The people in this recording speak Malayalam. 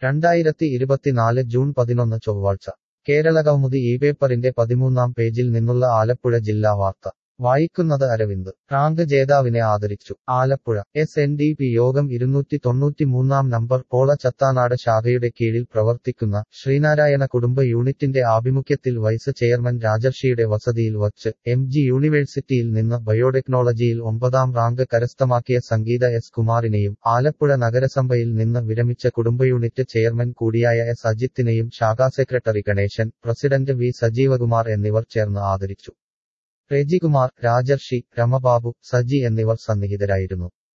2024 ജൂൺ 11 ചൊവ്വാഴ്ച കേരളകൗമുദി ഈ പേപ്പറിന്റെ 13-ാം പേജിൽ നിന്നുള്ള ആലപ്പുഴ ജില്ലാ വാർത്ത വായിക്കുന്നത് അരവിന്ദ്. റാങ്ക് ജേതാവിനെ ആദരിച്ചു. ആലപ്പുഴ SNDP യോഗം 293-ാം നമ്പർ പോള ചത്താനാട് ശാഖയുടെ കീഴിൽ പ്രവർത്തിക്കുന്ന ശ്രീനാരായണ കുടുംബ യൂണിറ്റിന്റെ ആഭിമുഖ്യത്തിൽ വൈസ് ചെയർമാൻ രാജർഷിയുടെ വസതിയിൽ വച്ച് MG യൂണിവേഴ്സിറ്റിയിൽ നിന്ന് ബയോടെക്നോളജിയിൽ 9-ാം റാങ്ക് കരസ്ഥമാക്കിയ സംഗീത S കുമാറിനെയും ആലപ്പുഴ നഗരസഭയിൽ നിന്ന് വിരമിച്ച കുടുംബയൂണിറ്റ് ചെയർമാൻ കൂടിയായ S അജിത്തിനെയും ശാഖാ secretary Ganesan, president V Sajeevakumar എന്നിവർ ചേർന്ന് ആദരിച്ചു. റെജികുമാർ, രാജർഷി, രമബാബു, സജി എന്നിവർ സന്നിഹിതരായിരുന്നു.